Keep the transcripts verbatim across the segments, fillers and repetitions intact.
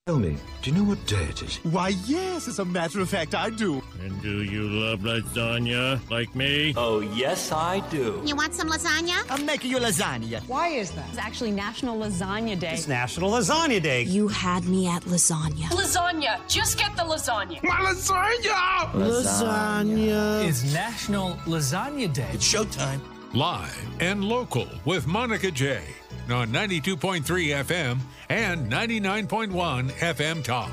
Tell me, do you know what day it is? Why, yes, as a matter of fact, I do. And do you love lasagna like me? Oh, yes, I do. You want some lasagna? I'm making you lasagna. Why is that? It's actually National Lasagna Day. It's National Lasagna Day. You had me at lasagna. Lasagna. Just get the lasagna. My lasagna! Lasagna. It's National Lasagna Day. It's showtime. Live and local with Monica J. on ninety-two point three F M and ninety-nine point one F M Talk.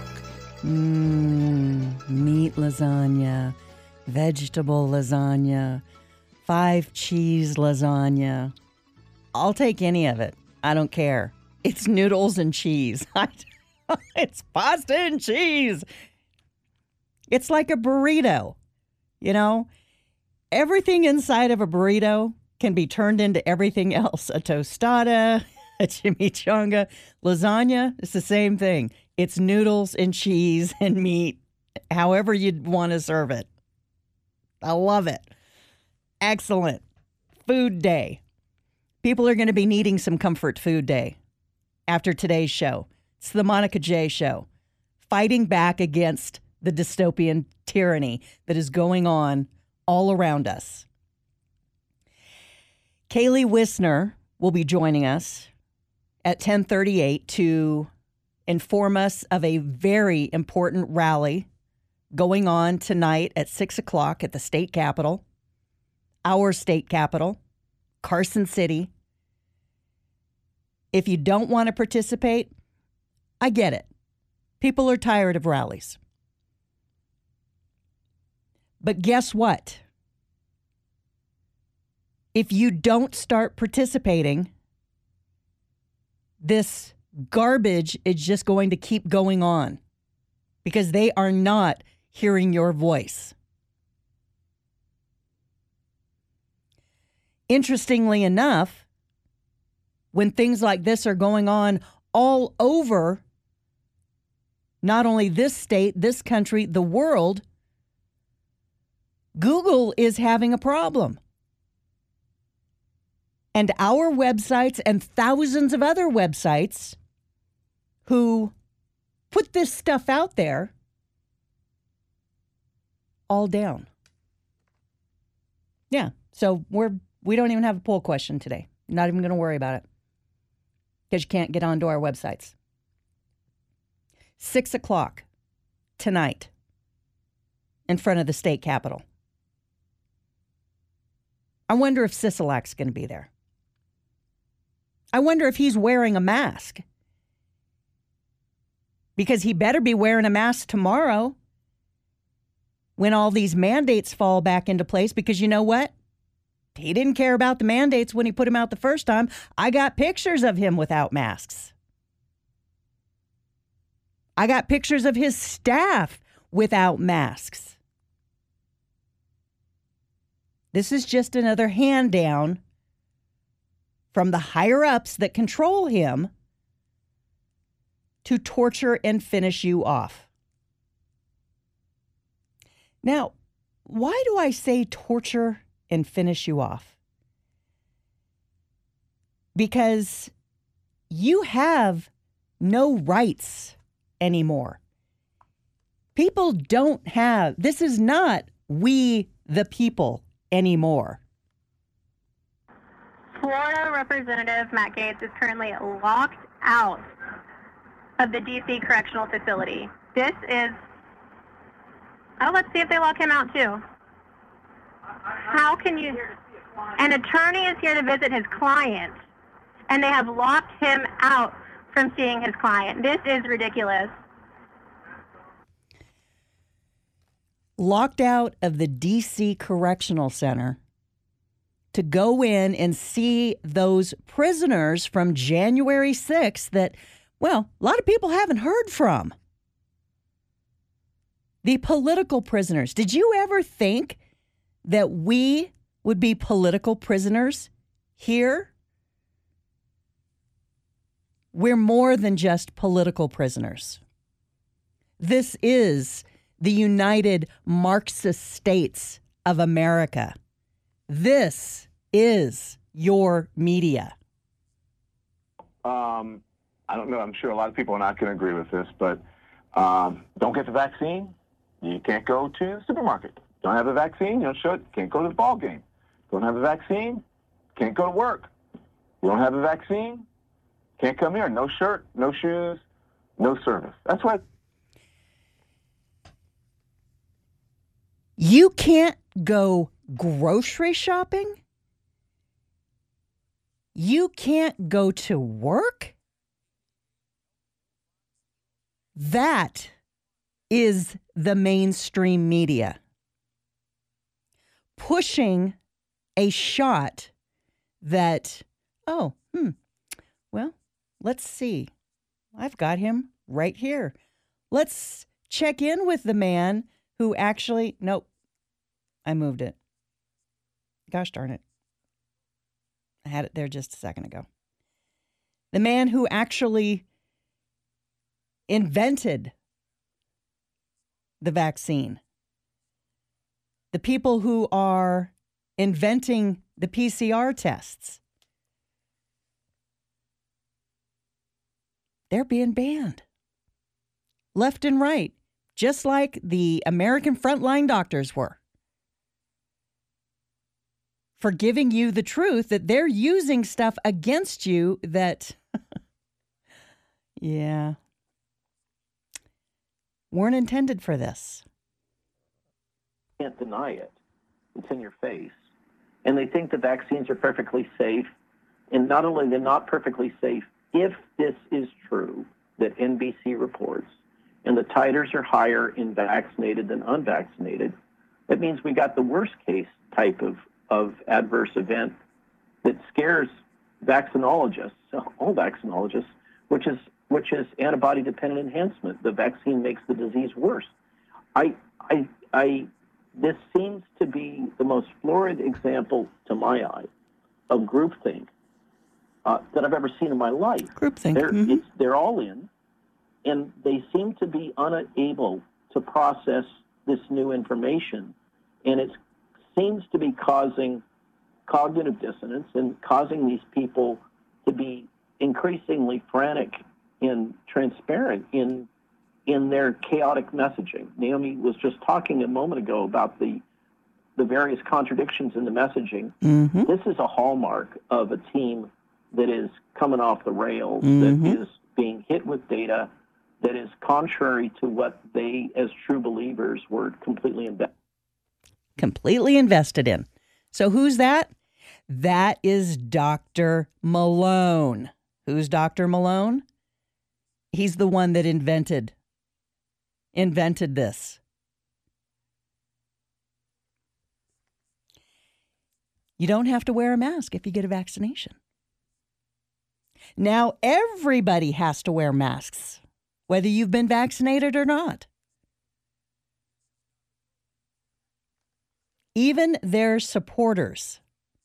Mmm, meat lasagna, vegetable lasagna, five cheese lasagna. I'll take any of it. I don't care. It's noodles and cheese. It's pasta and cheese. It's like a burrito, you know? Everything inside of a burrito can be turned into everything else. A tostada, a chimichanga. Lasagna, it's the same thing. It's noodles and cheese and meat, however you'd want to serve it. I love it. Excellent. Food day. People are going to be needing some comfort food day after today's show. It's the Monica J Show, fighting back against the dystopian tyranny that is going on all around us. Kaylee Wisner will be joining us at ten thirty-eight to inform us of a very important rally going on tonight at six o'clock at the state capitol, our state capitol, Carson City. If you don't want to participate, I get it. People are tired of rallies. But guess what? If you don't start participating, this garbage is just going to keep going on because they are not hearing your voice. Interestingly enough, when things like this are going on all over, not only this state, this country, the world, Google is having a problem. And our websites and thousands of other websites who put this stuff out there, all down. Yeah, so we're we don't even have a poll question today. Not even going to worry about it because you can't get onto our websites. Six o'clock tonight in front of the state capitol. I wonder if Sisolak's going to be there. I wonder if he's wearing a mask. Because he better be wearing a mask tomorrow when all these mandates fall back into place. Because you know what? He didn't care about the mandates when he put them out the first time. I got pictures of him without masks. I got pictures of his staff without masks. This is just another hand down from the higher-ups that control him to torture and finish you off. Now, why do I say torture and finish you off? Because you have no rights anymore. People don't have, this is not we the people anymore. Florida Representative Matt Gaetz is currently locked out of the D C Correctional Facility. This is... Oh, let's see if they lock him out, too. How can you... An attorney is here to visit his client, and they have locked him out from seeing his client. This is ridiculous. Locked out of the D C Correctional Center to go in and see those prisoners from January sixth that, well, a lot of people haven't heard from. The political prisoners. Did you ever think that we would be political prisoners here? We're more than just political prisoners. This is the United Marxist States of America. This is your media. Um, I don't know, I'm sure a lot of people are not going to agree with this, but um, don't get the vaccine, you can't go to the supermarket. Don't have the vaccine, you know, should, can't go to the ball game. Don't have the vaccine, can't go to work. You don't have the vaccine, can't come here. No shirt, no shoes, no service. That's what. You can't go grocery shopping? You can't go to work? That is the mainstream media pushing a shot that, oh, hmm, well, let's see. I've got him right here. Let's check in with the man who actually, nope, I moved it. Gosh darn it. I had it there just a second ago. The man who actually invented the vaccine. The people who are inventing the P C R tests. They're being banned. Left and right. Just like the American frontline doctors were. For giving you the truth that they're using stuff against you that, yeah, weren't intended for this. Can't deny it. It's in your face. And they think the vaccines are perfectly safe. And not only they're not perfectly safe, if this is true that N B C reports, and the titers are higher in vaccinated than unvaccinated, that means we got the worst case type of, of adverse event that scares vaccinologists, all vaccinologists, which is which is antibody-dependent enhancement. The vaccine makes the disease worse. I, I, I, this seems to be the most florid example, to my eye, of groupthink uh, that I've ever seen in my life. Groupthink. They're, mm-hmm. it's, they're all in. And they seem to be unable to process this new information. And it seems to be causing cognitive dissonance and causing these people to be increasingly frantic and transparent in in their chaotic messaging. Naomi was just talking a moment ago about the the various contradictions in the messaging. Mm-hmm. This is a hallmark of a team that is coming off the rails, mm-hmm. that is being hit with data that is contrary to what they, as true believers, were completely invested completely invested in. So who's that? That is Doctor Malone. Who's Doctor Malone? He's the one that invented invented this. You don't have to wear a mask if you get a vaccination. Now everybody has to wear masks, whether you've been vaccinated or not. Even their supporters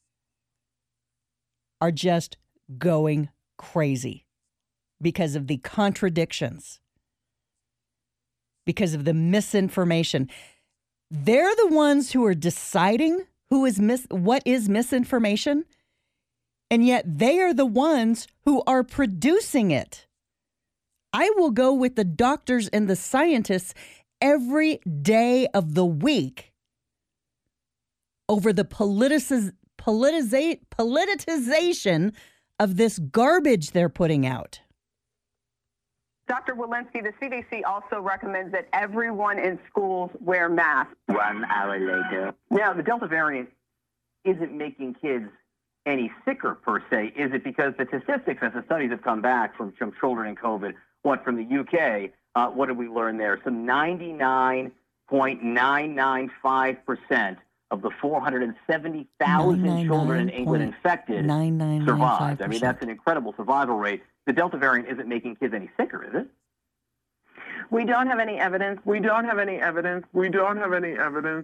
are just going crazy because of the contradictions, because of the misinformation. They're the ones who are deciding who is mis- what is misinformation, and yet they are the ones who are producing it. I will go with the doctors and the scientists every day of the week over the politiciz- politiza- politicization of this garbage they're putting out. Doctor Walensky, the C D C also recommends that everyone in schools wear masks. One hour later. Now, the Delta variant isn't making kids any sicker, per se. Is it because the statistics, as the studies have come back from, from children in COVID, what, from the U K, uh, what did we learn there? So ninety-nine point nine nine five percent of the four hundred seventy thousand children in England infected survived. I mean, that's an incredible survival rate. The Delta variant isn't making kids any sicker, is it? We don't have any evidence. We don't have any evidence. We don't have any evidence.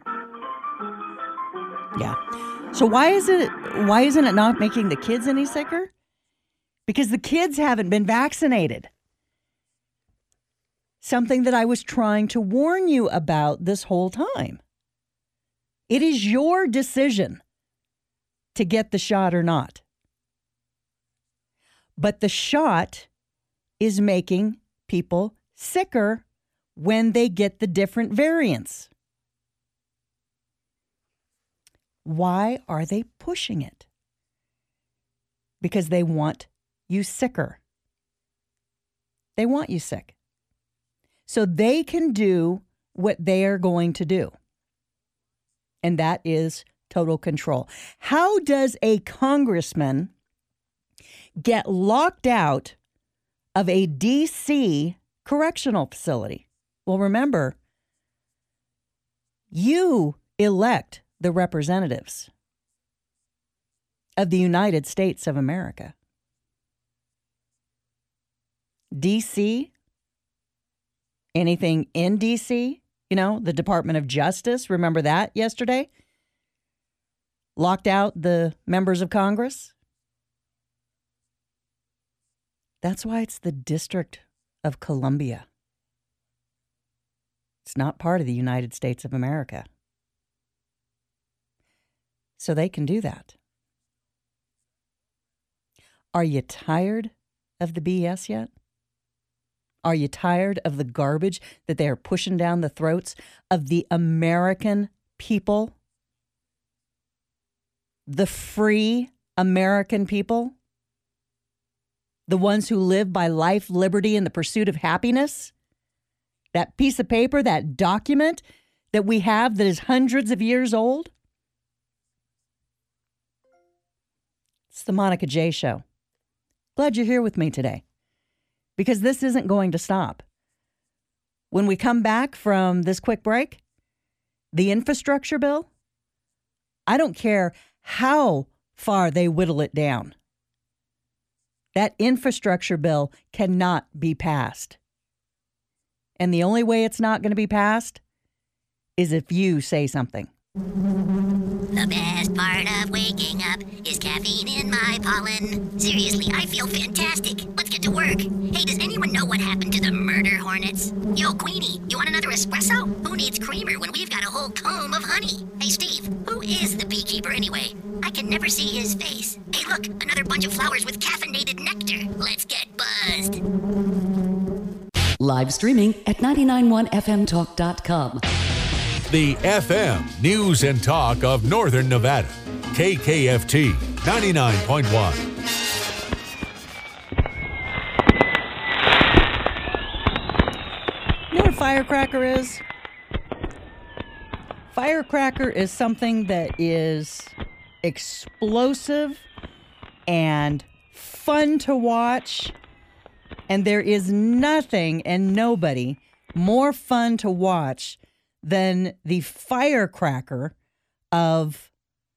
Yeah. So why is it why isn't it not making the kids any sicker? Because the kids haven't been vaccinated. Something that I was trying to warn you about this whole time. It is your decision to get the shot or not. But the shot is making people sicker when they get the different variants. Why are they pushing it? Because they want you sicker. They want you sick. So they can do what they are going to do. And that is total control. How does a congressman get locked out of a D C correctional facility? Well, remember, you elect the representatives of the United States of America. D C, anything in D C, you know, the Department of Justice, remember that yesterday? Locked out the members of Congress. That's why it's the District of Columbia. It's not part of the United States of America. So they can do that. Are you tired of the B S yet? Are you tired of the garbage that they are pushing down the throats of the American people? The free American people? The ones who live by life, liberty, and the pursuit of happiness? That piece of paper, that document that we have that is hundreds of years old? It's the Monica J. Show. Glad you're here with me today, because this isn't going to stop. When we come back from this quick break, the infrastructure bill, I don't care how far they whittle it down. That infrastructure bill cannot be passed. And the only way it's not going to be passed is if you say something. The best part of waking up is caffeine in my pollen. Seriously, I feel fantastic. Let's get to work. Hey, does anyone know what happened to the murder hornets? Yo, Queenie, you want another espresso? Who needs creamer when we've got a whole comb of honey? Hey, Steve, who is the beekeeper anyway? I can never see his face. Hey, look, another bunch of flowers with caffeinated nectar. Let's get buzzed. Live streaming at nine nine one F M talk dot com. The F M News and Talk of Northern Nevada. K K F T ninety-nine point one. You know what a firecracker is? Firecracker is something that is explosive and fun to watch. And there is nothing and nobody more fun to watch than the firecracker of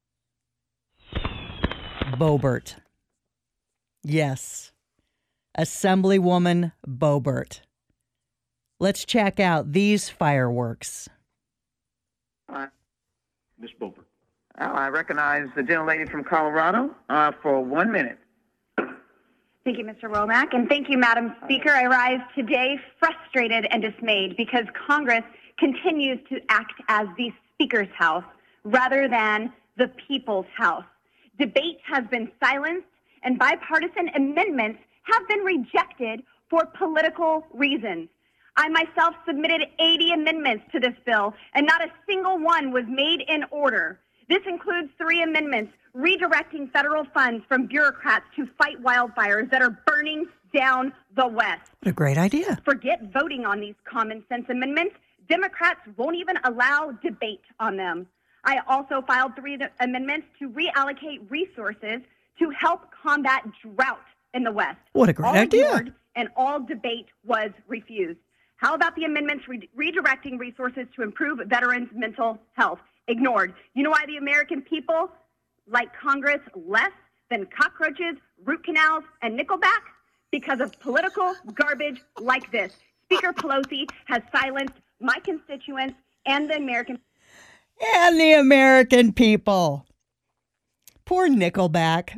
Boebert. Yes, Assemblywoman Boebert. Let's check out these fireworks. Uh, Miz Boebert. Well, I recognize the gentlelady from Colorado uh, for one minute. Thank you, Mister Womack, and thank you, Madam Speaker. I rise today frustrated and dismayed because Congress continues to act as the Speaker's House rather than the people's house. Debate has been silenced, and bipartisan amendments have been rejected for political reasons. I myself submitted eighty amendments to this bill, and not a single one was made in order. This includes three amendments redirecting federal funds from bureaucrats to fight wildfires that are burning down the West. What a great idea. Forget voting on these common sense amendments. Democrats won't even allow debate on them. I also filed three amendments to reallocate resources to help combat drought in the West. What a great all idea. ignored, and all debate was refused. How about the amendments re- redirecting resources to improve veterans' mental health? Ignored. You know why the American people like Congress less than cockroaches, root canals, and Nickelback? Because of political garbage like this. Speaker Pelosi has silenced my constituents and the American and the American people. Poor Nickelback.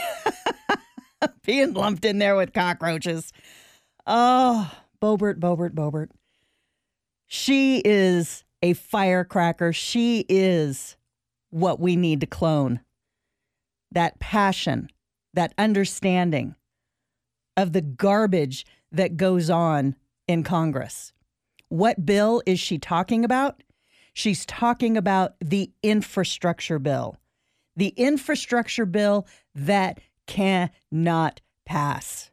Being lumped in there with cockroaches. Oh, Boebert, Boebert, Boebert. She is a firecracker. She is what we need to clone. That passion, that understanding of the garbage that goes on in Congress. What bill is she talking about? She's talking about the infrastructure bill. The infrastructure bill that cannot pass.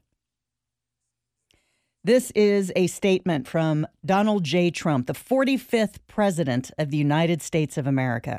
This is a statement from Donald J. Trump, the forty-fifth President of the United States of America.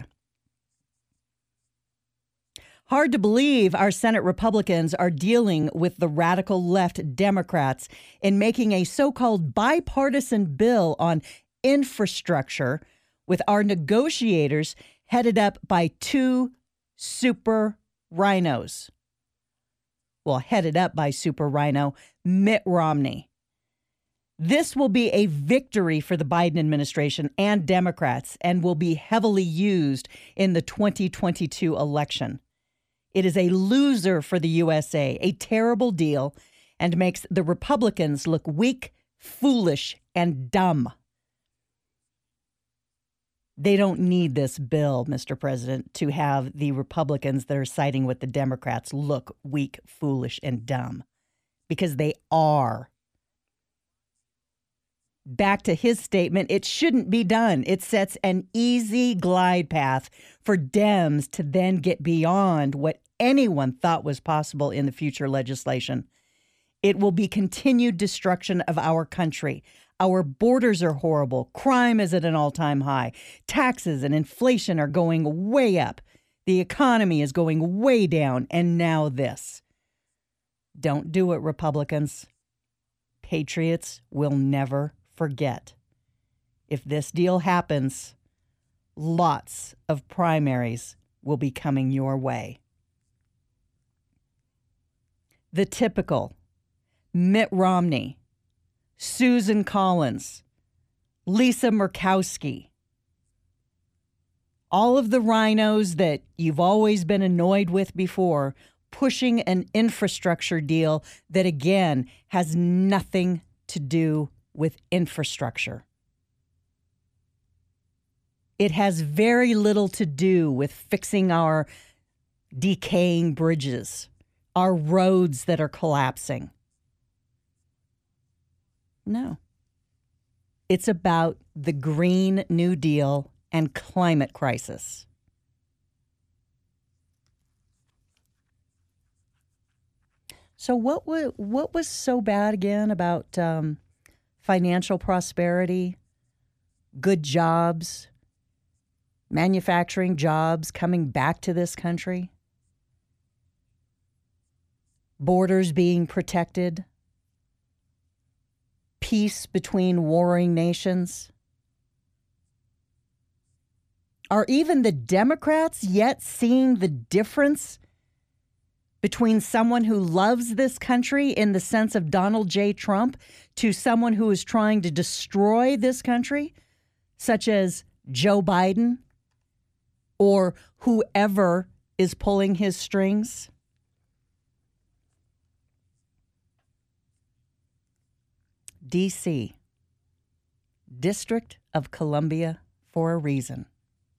Hard to believe our Senate Republicans are dealing with the radical left Democrats in making a so-called bipartisan bill on infrastructure with our negotiators headed up by two super rhinos. Well, headed up by super rhino Mitt Romney. This will be a victory for the Biden administration and Democrats and will be heavily used in the twenty twenty-two election. It is a loser for the U S A, a terrible deal, and makes the Republicans look weak, foolish, and dumb. They don't need this bill, Mister President, to have the Republicans that are siding with the Democrats look weak, foolish, and dumb, because they are. Back to his statement, it shouldn't be done. It sets an easy glide path for Dems to then get beyond what anyone thought was possible in the future legislation. It will be continued destruction of our country. Our borders are horrible. Crime is at an all-time high. Taxes and inflation are going way up. The economy is going way down. And now this. Don't do it, Republicans. Patriots will never forget. If this deal happens, lots of primaries will be coming your way. The typical Mitt Romney, Susan Collins, Lisa Murkowski, all of the rhinos that you've always been annoyed with before, pushing an infrastructure deal that, again, has nothing to do with infrastructure. It has very little to do with fixing our decaying bridges, our roads that are collapsing. No. It's about the Green New Deal and climate crisis. So what was, what was so bad again about um, financial prosperity, good jobs, manufacturing jobs coming back to this country, borders being protected, peace between warring nations? Are even the Democrats yet seeing the difference between someone who loves this country in the sense of Donald J. Trump to someone who is trying to destroy this country, such as Joe Biden or whoever is pulling his strings? D C, District of Columbia, for a reason.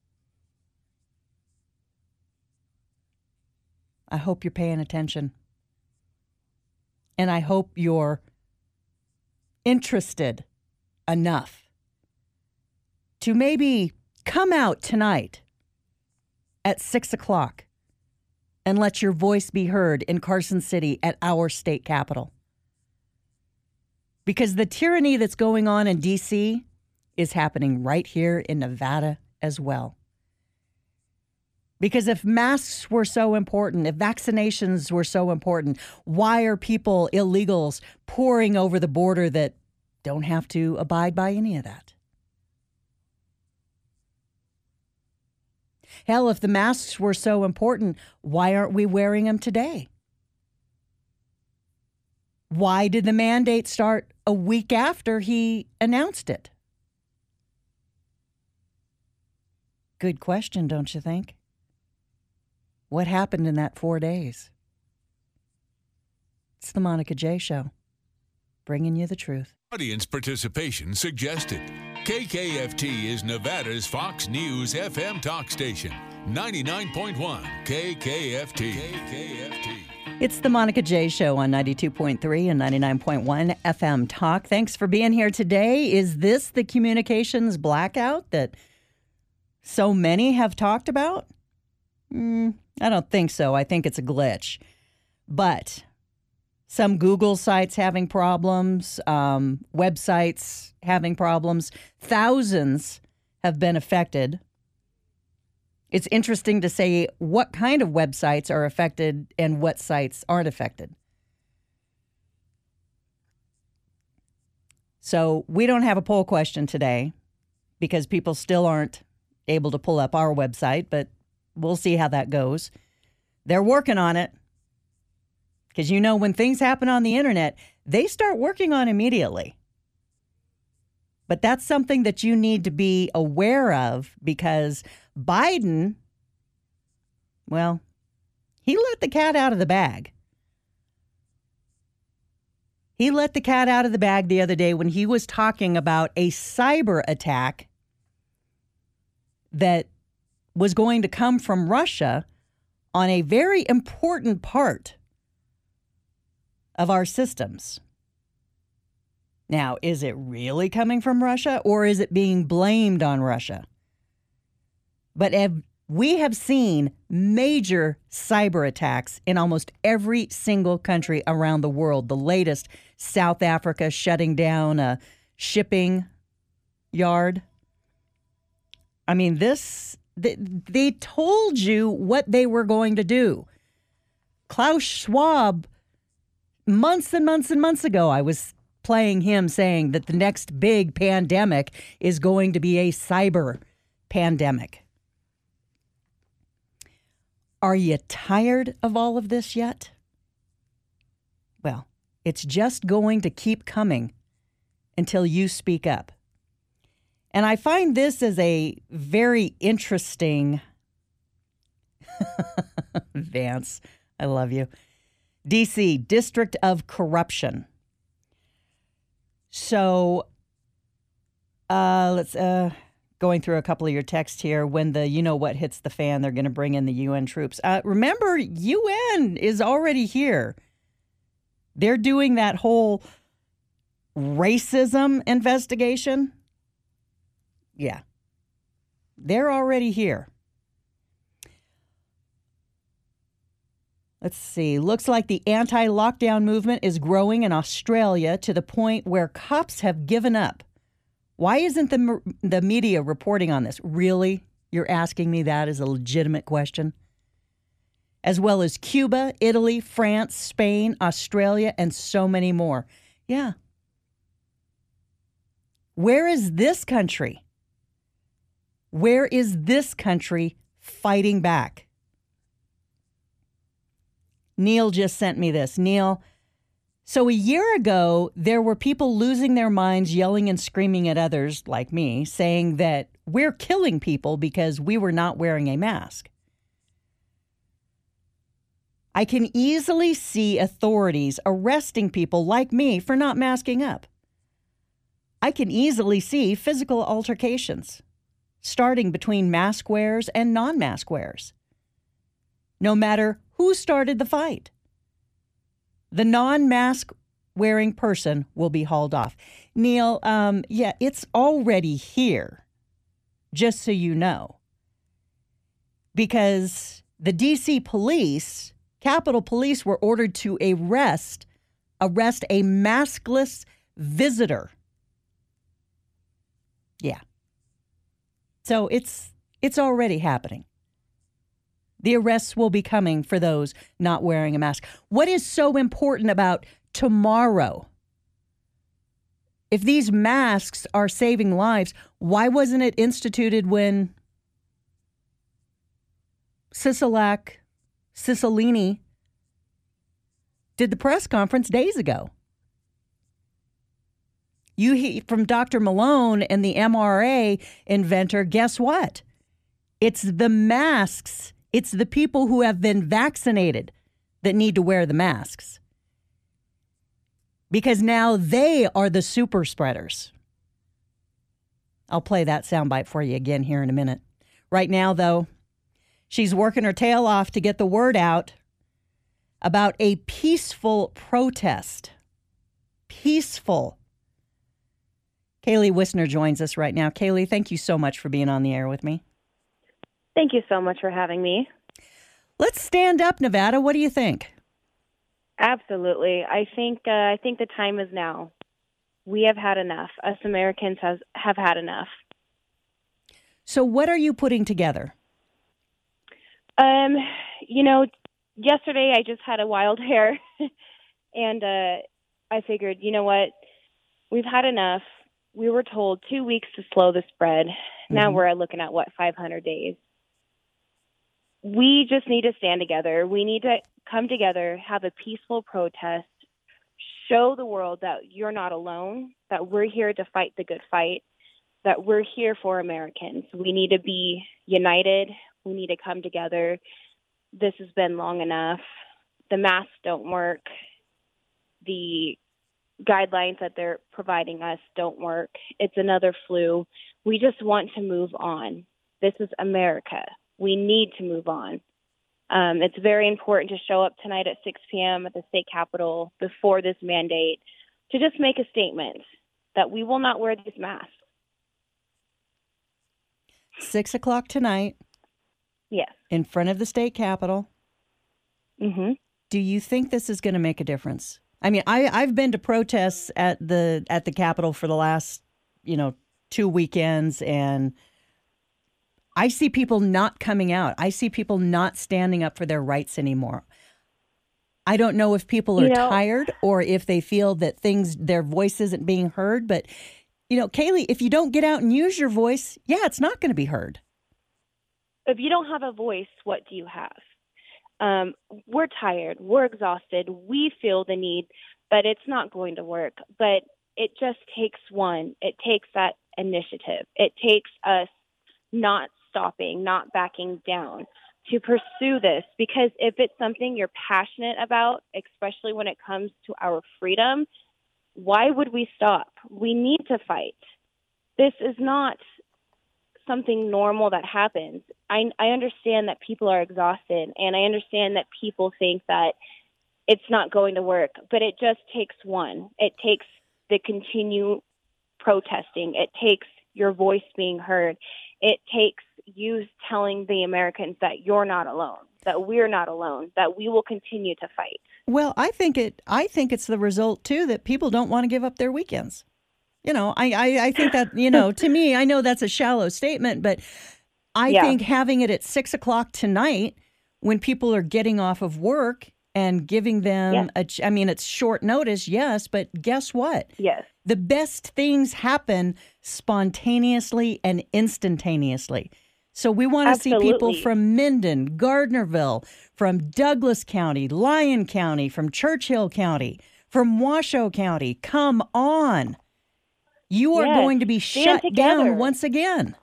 I hope you're paying attention. And I hope you're interested enough to maybe come out tonight at six o'clock and let your voice be heard in Carson City at our state capitol. Because the tyranny that's going on in D C is happening right here in Nevada as well. Because if masks were so important, if vaccinations were so important, why are people, illegals, pouring over the border that don't have to abide by any of that? Hell, if the masks were so important, why aren't we wearing them today? Why did the mandate start a week after he announced it? Good question, don't you think? What happened in that four days? It's the Monica J. Show, bringing you the truth. Audience participation suggested. K K F T is Nevada's Fox News F M talk station. ninety-nine point one K K F T. K K F T. It's the Monica J Show on ninety-two point three and ninety-nine point one F M Talk. Thanks for being here today. Is this the communications blackout that so many have talked about? Mm, I don't think so. I think it's a glitch. But some Google sites having problems, um, websites having problems. Thousands have been affected. It's interesting to say what kind of websites are affected and what sites aren't affected. So we don't have a poll question today because people still aren't able to pull up our website, but we'll see how that goes. They're working on it because, you know, when things happen on the internet, they start working on immediately. But that's something that you need to be aware of because Biden, well, he let the cat out of the bag. He let the cat out of the bag the other day when he was talking about a cyber attack that was going to come from Russia on a very important part of our systems. Now, is it really coming from Russia or is it being blamed on Russia? But have, we have seen major cyber attacks in almost every single country around the world. The latest, South Africa shutting down a shipping yard. I mean, this, they, they told you what they were going to do. Klaus Schwab, months and months and months ago, I was playing him saying that the next big pandemic is going to be a cyber pandemic. Are you tired of all of this yet? Well, it's just going to keep coming until you speak up. And I find this as a very interesting Vance, I love you. D C, District of Corruption. So, uh, let's, uh, going through a couple of your texts here. When the you know what hits the fan, they're going to bring in the U N troops. Uh, remember, U N is already here. They're doing that whole racism investigation. Yeah. They're already here. Let's see. Looks like the anti-lockdown movement is growing in Australia to the point where cops have given up. Why isn't the the media reporting on this? Really? You're asking me that as a legitimate question? As well as Cuba, Italy, France, Spain, Australia, and so many more. Yeah. Where is this country? Where is this country fighting back? Neil just sent me this. Neil, so a year ago, there were people losing their minds, yelling and screaming at others like me, saying that we're killing people because we were not wearing a mask. I can easily see authorities arresting people like me for not masking up. I can easily see physical altercations starting between mask wearers and non-mask wearers. No matter who started the fight, the non-mask wearing person will be hauled off. Neil, um, yeah, it's already here, just so you know. Because the D C police, Capitol Police, were ordered to arrest, arrest a maskless visitor. Yeah. So it's it's already happening. The arrests will be coming for those not wearing a mask. What is so important about tomorrow? If these masks are saving lives, why wasn't it instituted when Sisolak, Cicilline did the press conference days ago? You hear from Doctor Malone and the M R A inventor, guess what? It's the masks. It's the people who have been vaccinated that need to wear the masks. Because now they are the super spreaders. I'll play that soundbite for you again here in a minute. Right now, though, she's working her tail off to get the word out about a peaceful protest. Peaceful. Kaylee Wisner joins us right now. Kaylee, thank you so much for being on the air with me. Thank you so much for having me. Let's stand up, Nevada. What do you think? Absolutely. I think uh, I think the time is now. We have had enough. Us Americans has, have had enough. So what are you putting together? Um, you know, yesterday I just had a wild hair, and uh, I figured, you know what? We've had enough. We were told two weeks to slow the spread. Mm-hmm. Now we're looking at, what, five hundred days. We just need to stand together. We need to come together, have a peaceful protest, show the world that you're not alone, that we're here to fight the good fight, that we're here for Americans. We need to be united. We need to come together. This has been long enough. The masks don't work. The guidelines that they're providing us don't work. It's another flu. We just want to move on. This is America. We need to move on. Um, it's very important to show up tonight at six p.m. at the state capitol before this mandate to just make a statement that we will not wear these masks. Six o'clock tonight. Yes. In front of the state capitol. Mm-hmm. Do you think this is going to make a difference? I mean, I, I've been to protests at the at the Capitol for the last, you know, two weekends, and I see people not coming out. I see people not standing up for their rights anymore. I don't know if people are you know, tired or if they feel that things, their voice isn't being heard. But, you know, Kaylee, if you don't get out and use your voice, yeah, it's not going to be heard. If you don't have a voice, what do you have? Um, we're tired. We're exhausted. We feel the need, but it's not going to work. But it just takes one. It takes that initiative. It takes us not stopping, not backing down to pursue this. Because if it's something you're passionate about, especially when it comes to our freedom, why would we stop? We need to fight. This is not something normal that happens. I, I understand that people are exhausted, and I understand that people think that it's not going to work, but it just takes one. It takes the continue protesting. It takes your voice being heard. It takes you telling the Americans that you're not alone, that we're not alone, that we will continue to fight. Well, I think it. I think it's the result, too, that people don't want to give up their weekends. You know, I, I, I think that, you know, to me, I know that's a shallow statement, but I yeah. think having it at six o'clock tonight when people are getting off of work and giving them, yes. a, I mean, it's short notice, yes, but guess what? Yes. The best things happen spontaneously and instantaneously. So we want to see people from Minden, Gardnerville, from Douglas County, Lyon County, from Churchill County, from Washoe County. Come on. You are yes, going to be shut down once again.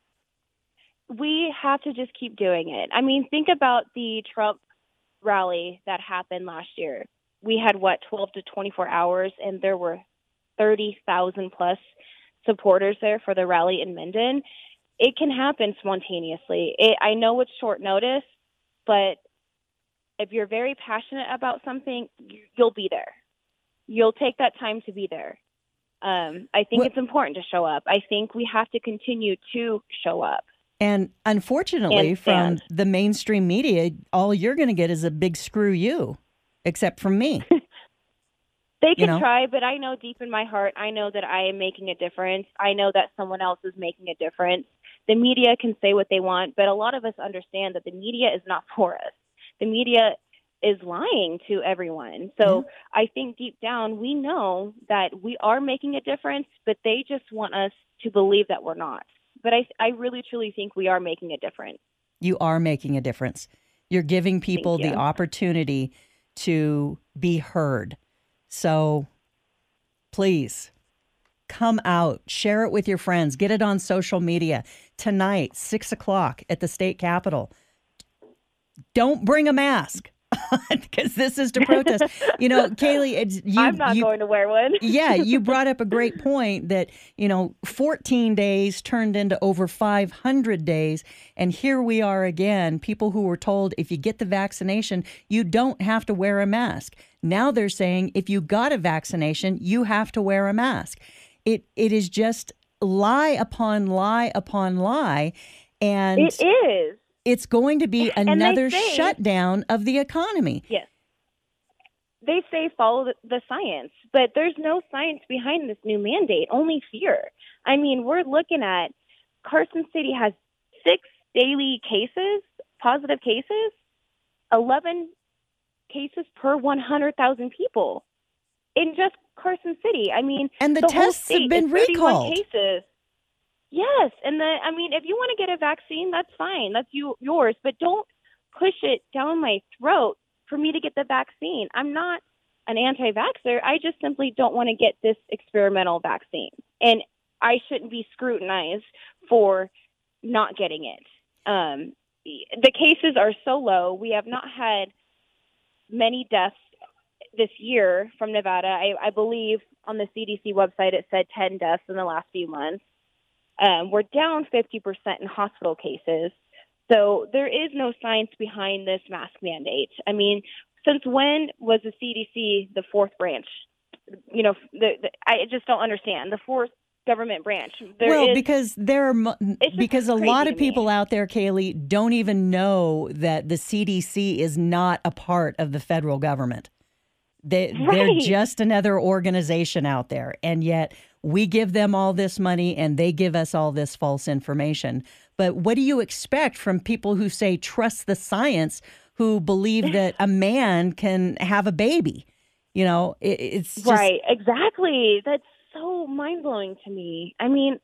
We have to just keep doing it. I mean, think about the Trump rally that happened last year. We had, what, twelve to twenty-four hours, and there were thirty thousand plus supporters there for the rally in Minden. It can happen spontaneously. It, I know it's short notice, but if you're very passionate about something, you'll be there. You'll take that time to be there. Um, I think well, it's important to show up. I think we have to continue to show up. And unfortunately, and from the mainstream media, all you're going to get is a big screw you, except from me. They can you know? try, but I know deep in my heart, I know that I am making a difference. I know that someone else is making a difference. The media can say what they want, but a lot of us understand that the media is not for us. The media is lying to everyone. So yeah. I think deep down we know that we are making a difference, but they just want us to believe that we're not. But I, I really, truly think we are making a difference. You are making a difference. You're giving people the opportunity to be heard. So please come out, share it with your friends, get it on social media. Tonight, six o'clock at the state capitol. Don't bring a mask. because this is to protest. You know, Kaylee, it's, you, I'm not you, going to wear one. yeah, you brought up a great point that, you know, fourteen days turned into over five hundred days. And here we are again, people who were told if you get the vaccination, you don't have to wear a mask. Now they're saying if you got a vaccination, you have to wear a mask. It It is just lie upon lie upon lie. And it is. It's going to be And they another say- shutdown of the economy. Yes. They say follow the, the science, but there's no science behind this new mandate, only fear. I mean, we're looking at Carson City has six daily cases, positive cases, eleven cases per one hundred thousand people in just Carson City. I mean, And the whole tests have state been is thirty-one recalled. cases. Yes, and the I mean, if you want to get a vaccine, that's fine. That's you yours, but don't push it down my throat for me to get the vaccine. I'm not an anti-vaxxer. I just simply don't want to get this experimental vaccine, and I shouldn't be scrutinized for not getting it. Um, the cases are so low. We have not had many deaths this year from Nevada. I, I believe on the C D C website it said ten deaths in the last few months. Um, we're down fifty percent in hospital cases. So there is no science behind this mask mandate. I mean, since when was the C D C the fourth branch? You know, the, the, I just don't understand. The fourth government branch. There well, is, because there are mo- because a lot of people out there, Kaylee, don't even know that the C D C is not a part of the federal government. They, Right. They're just another organization out there, and yet we give them all this money and they give us all this false information. But what do you expect from people who say trust the science, who believe that a man can have a baby? You know, it, it's just, right, exactly. That's so mind-blowing to me. I mean,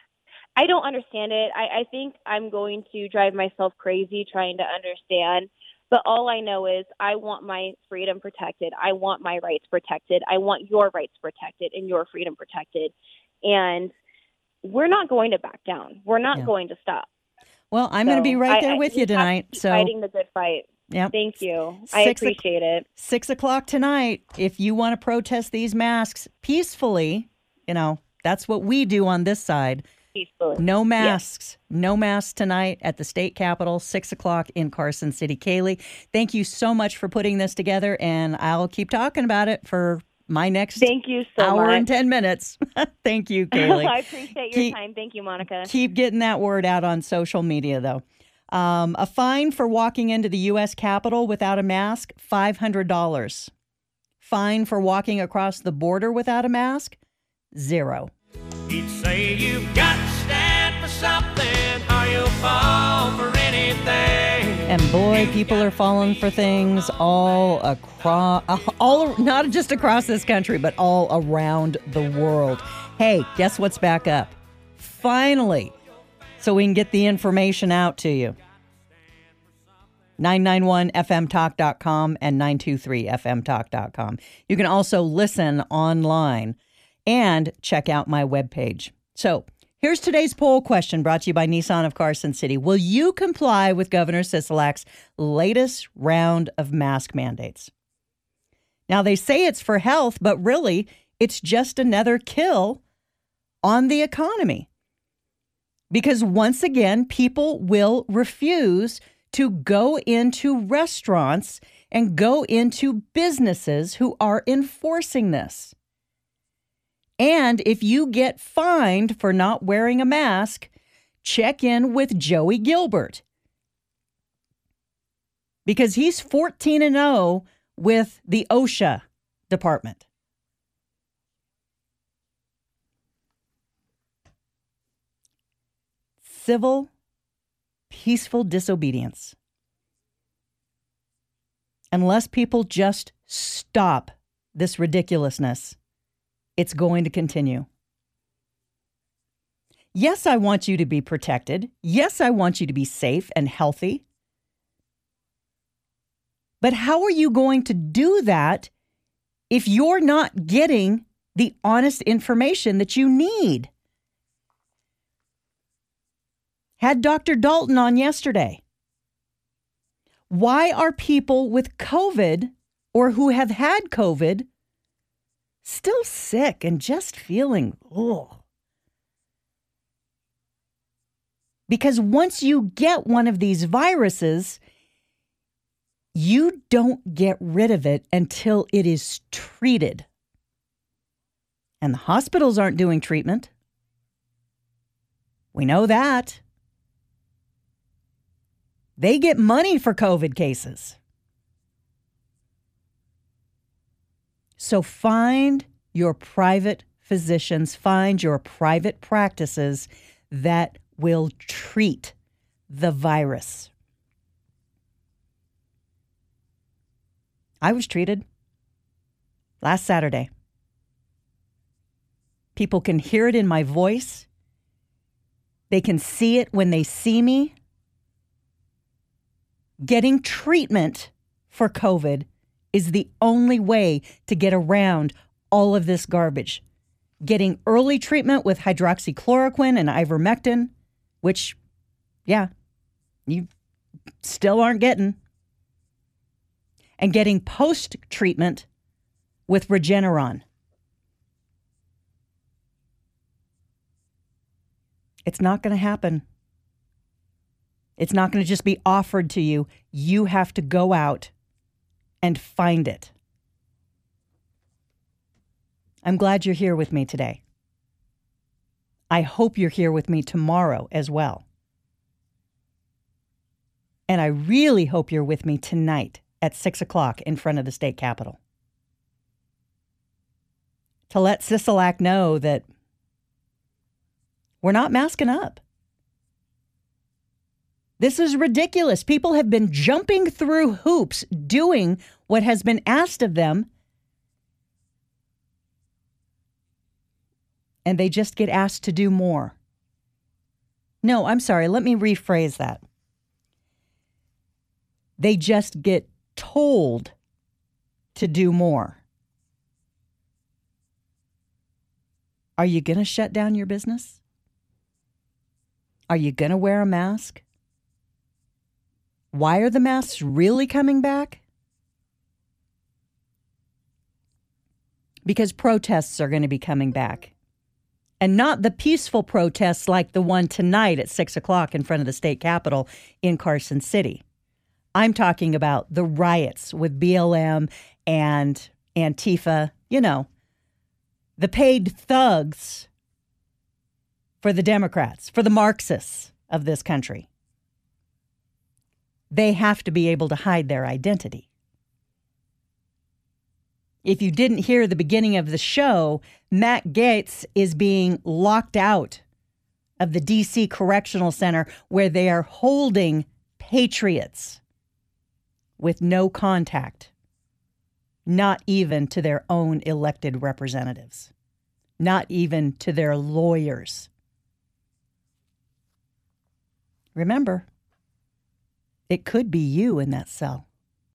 I don't understand it. I, I think I'm going to drive myself crazy trying to understand. But all I know is I want my freedom protected. I want my rights protected. I want your rights protected and your freedom protected. And we're not going to back down. We're not Yeah. going to stop. Well, I'm So going to be right I- there I- with we you have to tonight. keep So fighting the good fight. Yep. Thank you. I Six o- appreciate it. Six o'clock tonight, if you want to protest these masks peacefully, you know, that's what we do on this side. Peacefully. No Yes. masks. No masks tonight at the state capitol, six o'clock in Carson City. Kaylee, thank you so much for putting this together, and I'll keep talking about it for my next Thank you so hour much. and ten minutes. Thank you, Kaylee. I appreciate your Keep- time. Thank you, Monica. Keep getting that word out on social media, though. Um, a fine for walking into the U S Capitol without a mask, five hundred dollars. Fine for walking across the border without a mask, zero. He'd say you've got to stand for something or you'll fall for anything. And boy, people are falling for things all across, all not just across this country, but all around the world. Hey, guess what's back up? Finally, so we can get the information out to you. nine nine one F M talk dot com and nine two three F M talk dot com. You can also listen online and check out my webpage. So here's today's poll question brought to you by Nissan of Carson City. Will you comply with Governor Sisolak's latest round of mask mandates? Now, they say it's for health, but really, it's just another kill on the economy. Because once again, people will refuse to go into restaurants and go into businesses who are enforcing this. And if you get fined for not wearing a mask, check in with Joey Gilbert. Because he's fourteen and oh with the OSHA department. Civil, peaceful disobedience. Unless people just stop this ridiculousness, it's going to continue. Yes, I want you to be protected. Yes, I want you to be safe and healthy. But how are you going to do that if you're not getting the honest information that you need? Had Doctor Dalton on yesterday. Why are people with COVID or who have had COVID still sick and just feeling, ugh? Because once you get one of these viruses, you don't get rid of it until it is treated. And the hospitals aren't doing treatment. We know that. They get money for COVID cases. So find your private physicians, find your private practices that will treat the virus. I was treated last Saturday. People can hear it in my voice. They can see it when they see me. Getting treatment for COVID is the only way to get around all of this garbage. Getting early treatment with hydroxychloroquine and ivermectin, which, yeah, you still aren't getting. And getting post-treatment with Regeneron. It's not going to happen. It's not going to just be offered to you. You have to go out and find it. I'm glad you're here with me today. I hope you're here with me tomorrow as well. And I really hope you're with me tonight at six o'clock in front of the state capitol to let Sisolak know that we're not masking up. This is ridiculous. People have been jumping through hoops, doing what has been asked of them, and they just get asked to do more. No, I'm sorry. Let me rephrase that. They just get told to do more. Are you going to shut down your business? Are you going to wear a mask? Why are the masks really coming back? Because protests are going to be coming back. And not the peaceful protests like the one tonight at six o'clock in front of the state capitol in Carson City. I'm talking about the riots with B L M and Antifa, you know, the paid thugs for the Democrats, for the Marxists of this country. They have to be able to hide their identity. If you didn't hear the beginning of the show, Matt Gaetz is being locked out of the D C Correctional Center where they are holding patriots with no contact, not even to their own elected representatives, not even to their lawyers. Remember, it could be you in that cell.